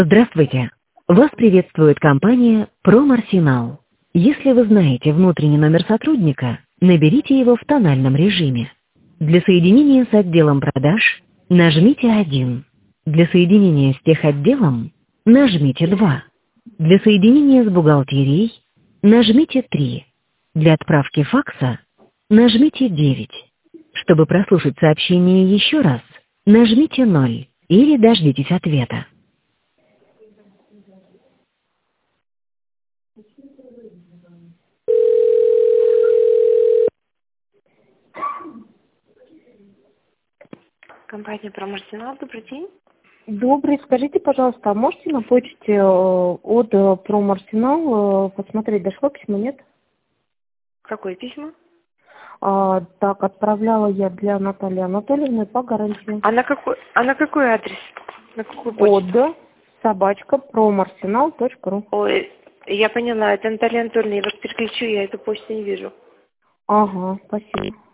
Здравствуйте! Вас приветствует компания «Промарсенал». Если вы знаете внутренний номер сотрудника, наберите его в тональном режиме. Для соединения с отделом продаж нажмите 1. Для соединения с техотделом нажмите 2. Для соединения с бухгалтерией нажмите 3. Для отправки факса нажмите 9. Чтобы прослушать сообщение еще раз, нажмите 0 или дождитесь ответа. Компания «Промарсенал», добрый день. Добрый, скажите, пожалуйста, а можете на почте от Промарсенал посмотреть, дошло письмо, нет? Какое письмо? Так, отправляла я для Натальи Анатольевны по гарантии. А на какой адрес? На какую почту? От @promarsenal.ru. Ой, я поняла, это Наталья Анатольевна, я вас переключу, я эту почту не вижу. Ага, спасибо.